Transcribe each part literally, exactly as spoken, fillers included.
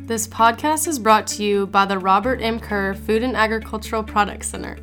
This podcast is brought to you by the Robert M. Kerr Food and Agricultural Products Center.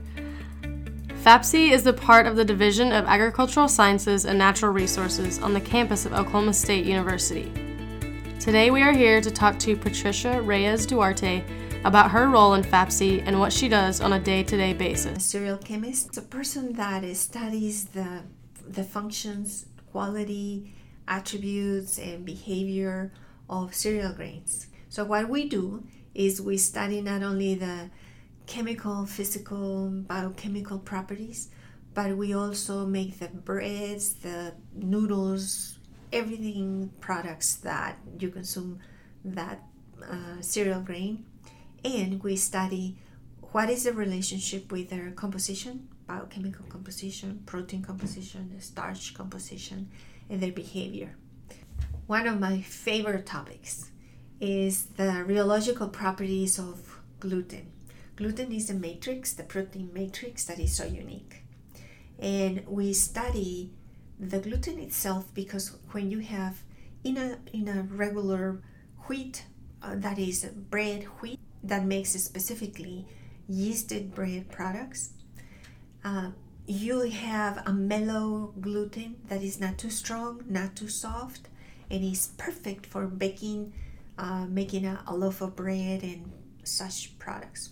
FAPSI is the part of the Division of Agricultural Sciences and Natural Resources on the campus of Oklahoma State University. Today we are here to talk to Patricia Reyes Duarte about her role in FAPSI and what she does on a day-to-day basis. A cereal chemist is a person that studies the, the functions, quality, attributes, and behavior of cereal grains. So what we do is we study not only the chemical, physical, biochemical properties, but we also make the breads, the noodles, everything products that you consume that uh, cereal grain. And we study what is the relationship with their composition, biochemical composition, protein composition, starch composition, and their behavior. One of my favorite topics is the rheological properties of gluten. Gluten is a matrix, the protein matrix that is so unique. And we study the gluten itself because when you have in a in a regular wheat, uh, that is bread wheat, that makes specifically yeasted bread products, uh, you have a mellow gluten that is not too strong, not too soft, and is perfect for baking, uh, making a, a loaf of bread and such products.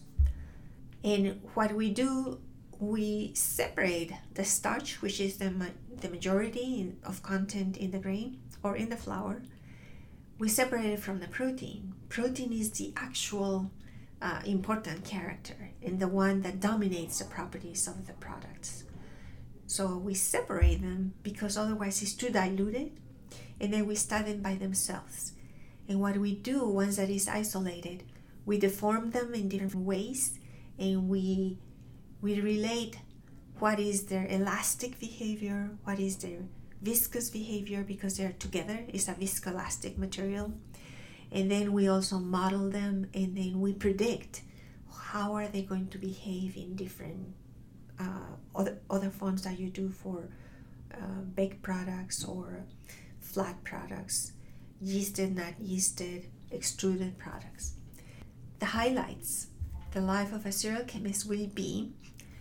And what we do, we separate the starch, which is the, ma- the majority in, of content in the grain or in the flour. We separate it from the protein. Protein is the actual uh, important character and the one that dominates the properties of the products. So we separate them because otherwise it's too diluted, and then we study them by themselves. And what we do once that is isolated, we deform them in different ways, and we we relate what is their elastic behavior, what is their viscous behavior, because they're together, it's a viscoelastic material. And then we also model them, and then we predict how are they going to behave in different uh, other, other forms that you do for uh, baked products or flat products, yeasted, not yeasted, extruded products. The highlights, the life of a cereal chemist will be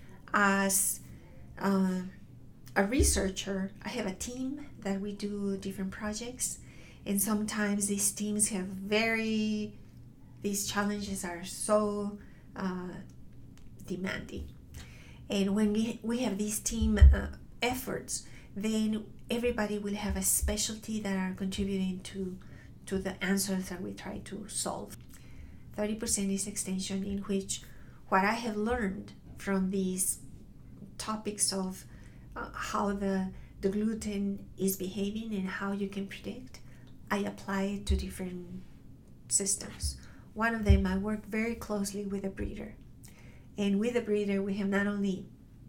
as uh, a researcher. I have a team that we do different projects, and sometimes these teams have very, these challenges are so uh, demanding. And when we, we have these team uh, efforts, then everybody will have a specialty that are contributing to, to the answers that we try to solve. thirty percent is extension, in which what I have learned from these topics of uh, how the, the gluten is behaving and how you can predict, I apply it to different systems. One of them, I work very closely with a breeder. And with a breeder, we have not only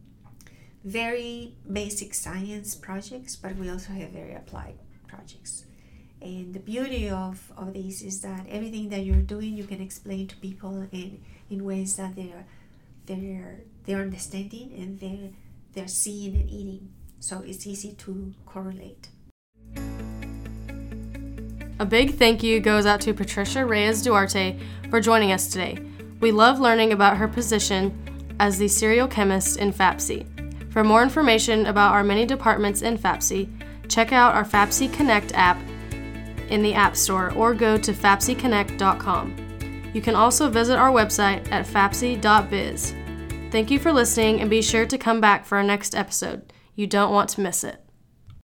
very basic science projects, but we also have very applied projects. And the beauty of, of this is that everything that you're doing, you can explain to people in, in ways that they're they're they're understanding and they're they're seeing and eating. So it's easy to correlate. A big thank you goes out to Patricia Reyes Duarte for joining us today. We love learning about her position as the cereal chemist in FAPSI. For more information about our many departments in FAPSI, check out our FAPSI Connect app in the App Store or go to fapsi connect dot com. You can also visit our website at fapsi dot biz. Thank you for listening, and be sure to come back for our next episode. You don't want to miss it.